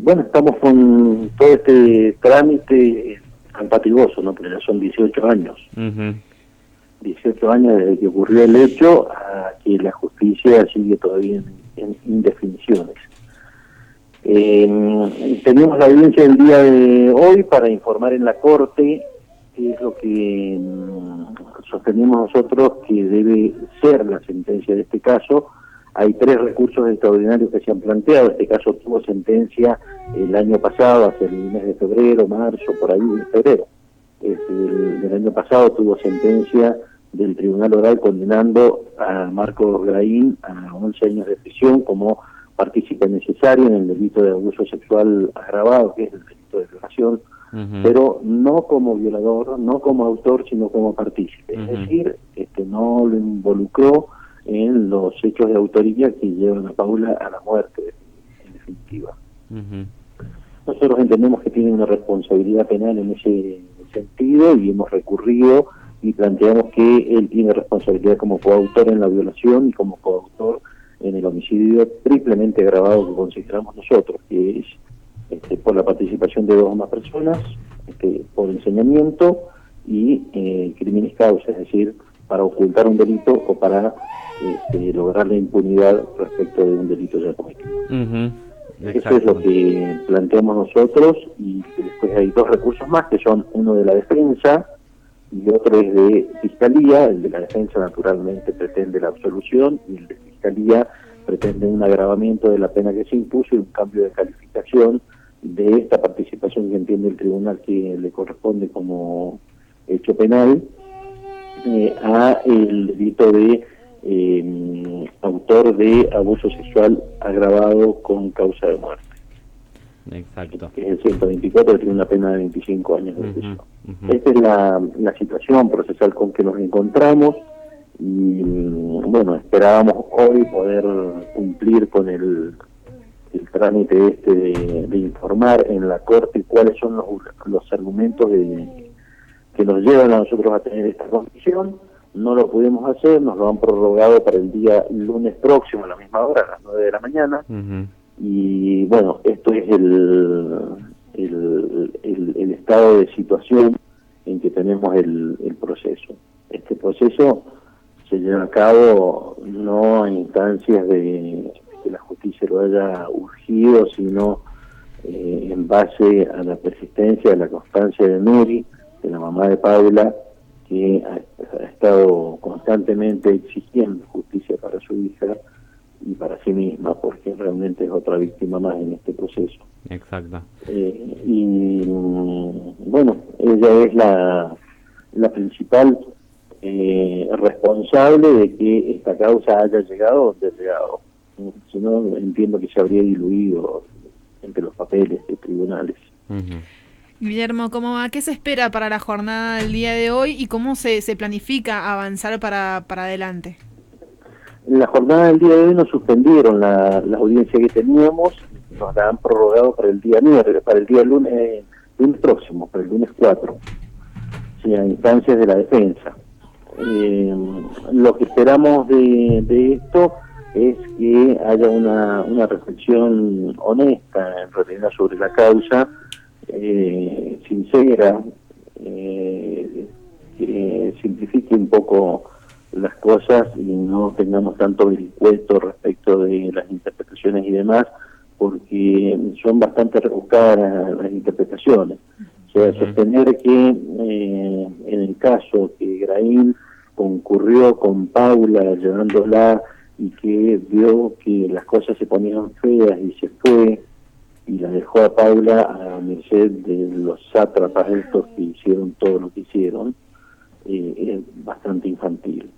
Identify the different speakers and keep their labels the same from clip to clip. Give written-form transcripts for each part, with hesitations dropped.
Speaker 1: Bueno, estamos con todo este trámite tan fatigoso, ¿no? Porque ya son 18 años. 18 años desde que ocurrió el hecho a que la justicia sigue todavía en indefiniciones. Tenemos la audiencia del día de hoy para informar en la Corte qué es lo que sostenemos nosotros que debe ser la sentencia de este caso. Hay 3 recursos extraordinarios que se han planteado. Este caso tuvo sentencia el año pasado, hacia el mes de febrero, marzo, por ahí, en febrero. Del año pasado tuvo sentencia del Tribunal Oral condenando a Marcos Graín a 11 años de prisión como partícipe necesario en el delito de abuso sexual agravado, que es el delito de violación, pero no como violador, no como autor, sino como partícipe. Es decir, no lo involucró en los hechos de autoría que llevan a Paula a la muerte, en definitiva. Nosotros entendemos que tiene una responsabilidad penal en ese sentido y hemos recurrido y planteamos que él tiene responsabilidad como coautor en la violación y como coautor en el homicidio triplemente agravado que consideramos nosotros, que es por la participación de 2 o más personas, por ensañamiento y crímenes causa, es decir, para ocultar un delito o para lograr la impunidad respecto de un delito ya cometido. Eso es lo que planteamos nosotros, y después hay 2 recursos más, que son uno de la defensa y otro es de Fiscalía. El de la defensa naturalmente pretende la absolución y el de Fiscalía pretende un agravamiento de la pena que se impuso y un cambio de calificación de esta participación que entiende el tribunal que le corresponde como hecho penal a el delito de autor de abuso sexual agravado con causa de muerte.
Speaker 2: Exacto.
Speaker 1: Que es el 124, que tiene una pena de 25 años de prisión. Esta es la situación procesal con que nos encontramos y bueno, esperábamos hoy poder cumplir con el trámite de informar en la Corte cuáles son los argumentos que nos llevan a nosotros a tener esta condición. No lo pudimos hacer, nos lo han prorrogado para el día lunes próximo a la misma hora, a las 9 de la mañana. Y bueno, esto es el estado de situación en que tenemos el proceso. Este proceso se lleva a cabo no en instancias de que la justicia lo haya urgido, sino en base a la persistencia, a la constancia de Nuri, de la mamá de Paula, que ha estado constantemente exigiendo justicia para su hija y para sí misma, porque realmente es otra víctima más en este proceso.
Speaker 2: Exacto.
Speaker 1: Y bueno, ella es la principal responsable de que esta causa haya llegado donde ha llegado. Si no, entiendo que se habría diluido entre los papeles de tribunales.
Speaker 3: Guillermo, ¿cómo va? ¿Qué se espera para la jornada del día de hoy y cómo se planifica avanzar para adelante?
Speaker 1: En la jornada del día de hoy nos suspendieron la audiencia que teníamos, nos la han prorrogado para el día lunes próximo, para el lunes 4, sí, a instancias de la defensa. Lo que esperamos de esto es que haya una reflexión honesta, en realidad, sobre la causa, sincera, que simplifique un poco las cosas y no tengamos tanto vericueto respecto de las interpretaciones y demás, porque son bastante rebuscadas las interpretaciones. O sea, sostener que en el caso que Graín concurrió con Paula llevándola y que vio que las cosas se ponían feas y se fue y la dejó a Paula a merced de los sátrapas estos que hicieron todo lo que hicieron, es bastante infantil.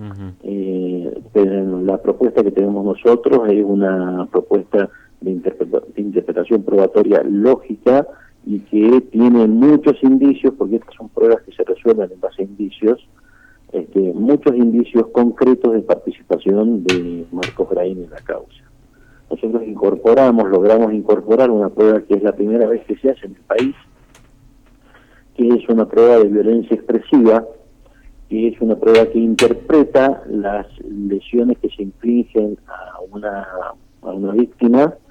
Speaker 1: Pero la propuesta que tenemos nosotros es una propuesta de interpretación probatoria lógica y que tiene muchos indicios, porque estas son pruebas que se resuelven en base a indicios, muchos indicios concretos de participación de Marcos Graín en la causa. Nosotros logramos incorporar una prueba que es la primera vez que se hace en el país, que es una prueba de violencia expresiva, que es una prueba que interpreta las lesiones que se infligen a una víctima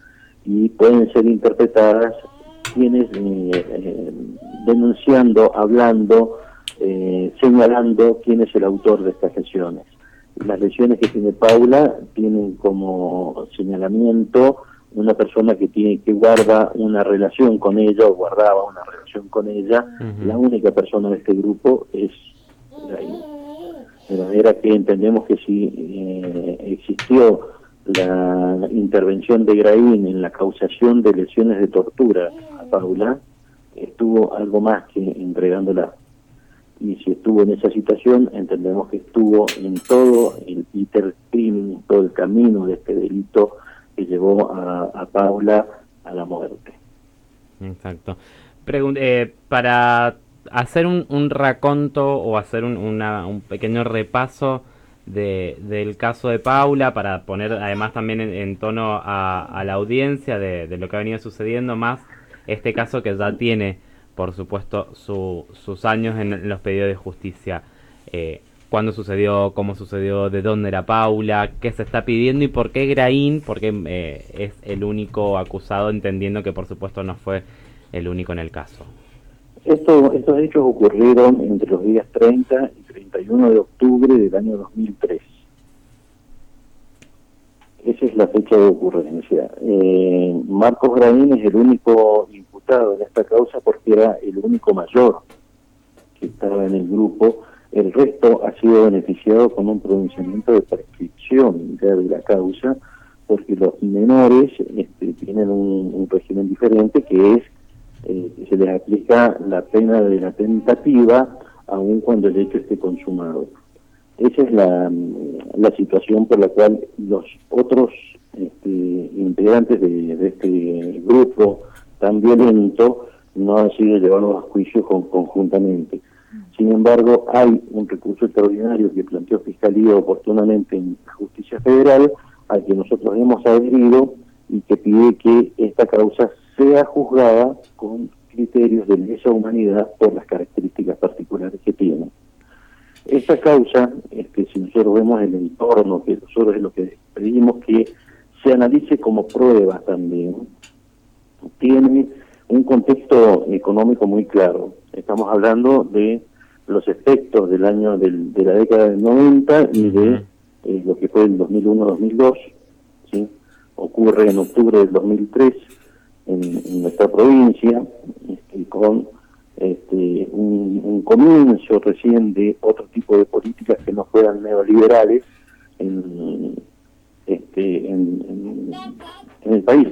Speaker 1: y pueden ser interpretadas quienes denunciando, hablando, señalando quién es el autor de estas lesiones. Las lesiones que tiene Paula tienen como señalamiento una persona que guarda una relación con ella o guardaba una relación con ella. La única persona de este grupo es Graín. De manera que entendemos que si existió la intervención de Graín en la causación de lesiones de tortura a Paula, estuvo algo más que entregándola. Y si estuvo en esa situación, entendemos que estuvo en todo el crimen, todo el camino de este delito que llevó a Paula a la muerte.
Speaker 2: Exacto. Para hacer un raconto o hacer un pequeño repaso del caso de Paula, para poner además también en tono a la audiencia de lo que ha venido sucediendo, más este caso que ya tiene, por supuesto, sus años en los pedidos de justicia. ¿Cuándo sucedió? ¿Cómo sucedió? ¿De dónde era Paula? ¿Qué se está pidiendo? ¿Y por qué Graín? Porque es el único acusado, entendiendo que por supuesto no fue el único en el caso.
Speaker 1: Estos hechos ocurrieron entre los días 30 y 31 de octubre del año 2003. Esa es la fecha de ocurrencia. Marcos Graín es el único imputado en esta causa porque era el único mayor que estaba en el grupo. El resto ha sido beneficiado con un pronunciamiento de prescripción de la causa, porque los menores tienen un régimen diferente, que es que se les aplica la pena de la tentativa aun cuando el hecho esté consumado. Esa es la situación por la cual los otros integrantes de este grupo tan violento no han sido llevados a juicio conjuntamente. Sin embargo, hay un recurso extraordinario que planteó Fiscalía oportunamente en la Justicia Federal, al que nosotros hemos adherido y que pide que esta causa sea juzgada con criterios de lesa humanidad por las características particulares que tiene. Esta causa, si nosotros vemos el entorno, que nosotros es lo que pedimos que se analice como prueba también, tiene un contexto económico muy claro. Estamos hablando de los efectos del año de la década del 90 y de lo que fue el 2001-2002, ¿sí? Ocurre en octubre del 2003 en nuestra provincia, con un comienzo recién de otro tipo de políticas que no fueran neoliberales en el país.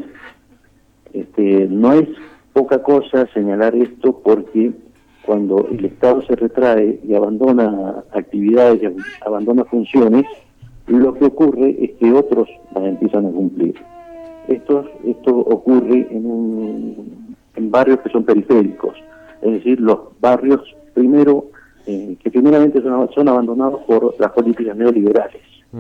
Speaker 1: No es poca cosa señalar esto, porque cuando el Estado se retrae y abandona actividades y abandona funciones, lo que ocurre es que otros las empiezan a cumplir. Esto ocurre en barrios que son periféricos, es decir, los barrios que primeramente son abandonados por las políticas neoliberales.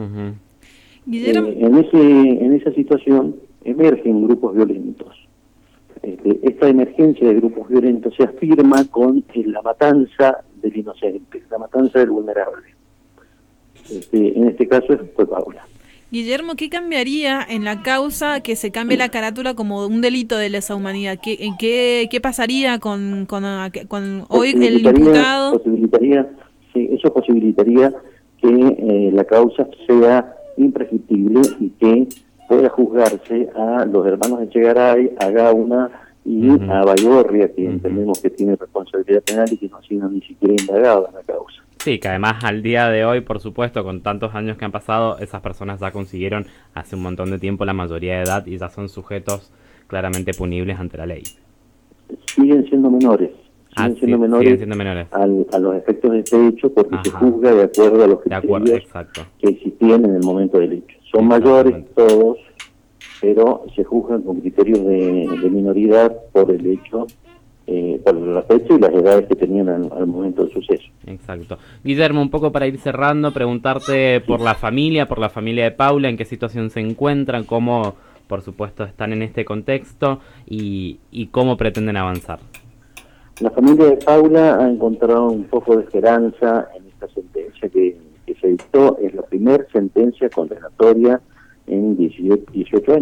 Speaker 1: En esa situación emergen grupos violentos. Esta emergencia de grupos violentos se afirma con la matanza del inocente, la matanza del vulnerable. En este caso fue Paula.
Speaker 3: Guillermo, ¿qué cambiaría en la causa que se cambie la carátula como un delito de lesa humanidad? ¿Qué pasaría con hoy el imputado?
Speaker 1: Eso posibilitaría que la causa sea imprescriptible y que pueda juzgarse a los hermanos Echegaray, a Gauna y a Baigorria, que entendemos que tiene responsabilidad penal y que no ha sido ni siquiera indagado en la causa.
Speaker 2: Sí, que además al día de hoy, por supuesto, con tantos años que han pasado, esas personas ya consiguieron hace un montón de tiempo la mayoría de edad y ya son sujetos claramente punibles ante la ley.
Speaker 1: Siguen siendo menores. Siguen siendo menores a los efectos de este hecho, porque se juzga de acuerdo a los criterios que existían en el momento del hecho. Son mayores todos, pero se juzgan con criterios de minoridad por el hecho, por la fecha y las edades que tenían al momento del suceso.
Speaker 2: Exacto. Guillermo, un poco para ir cerrando, preguntarte por la familia de Paula, en qué situación se encuentran, cómo, por supuesto, están en este contexto y cómo pretenden avanzar.
Speaker 1: La familia de Paula ha encontrado un poco de esperanza en esta sentencia que se dictó. Es la primera sentencia condenatoria en 18 años.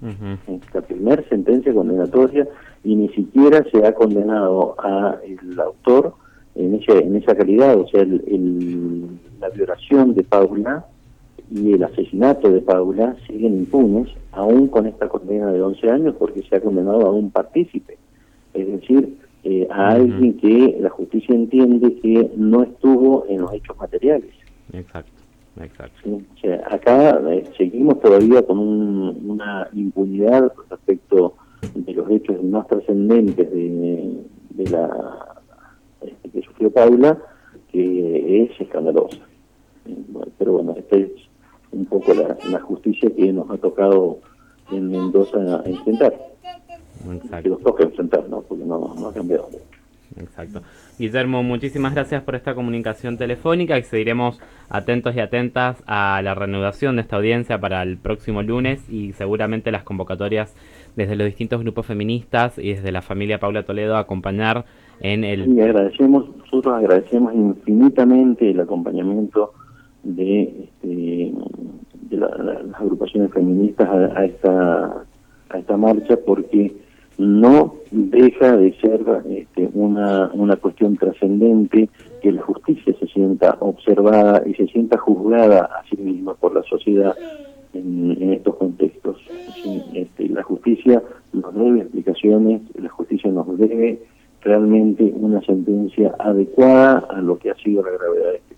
Speaker 1: La primera sentencia condenatoria, y ni siquiera se ha condenado a el autor en esa calidad, o sea, la violación de Paula y el asesinato de Paula siguen impunes, aún con esta condena de 11 años, porque se ha condenado a un partícipe, es decir, a alguien que la justicia entiende que no estuvo en los hechos materiales.
Speaker 2: Exacto.
Speaker 1: ¿Sí? O sea, acá seguimos todavía con una impunidad respecto de los hechos más trascendentes de la que sufrió Paula, que es escandalosa. Pero bueno, esta es un poco la justicia que nos ha tocado en Mendoza enfrentar.
Speaker 2: Exacto.
Speaker 1: Que nos toca enfrentar, ¿no? Porque no ha cambiado.
Speaker 2: Exacto. Guillermo, muchísimas gracias por esta comunicación telefónica y seguiremos atentos y atentas a la reanudación de esta audiencia para el próximo lunes y seguramente las convocatorias desde los distintos grupos feministas y desde la familia Paula Toledo a acompañar en el...
Speaker 1: Sí, nosotros agradecemos infinitamente el acompañamiento de las agrupaciones feministas a esta marcha, porque no deja de ser una cuestión trascendente que la justicia se sienta observada y se sienta juzgada a sí misma por la sociedad en estos contextos. Sí, la justicia nos debe explicaciones, la justicia nos debe realmente una sentencia adecuada a lo que ha sido la gravedad de este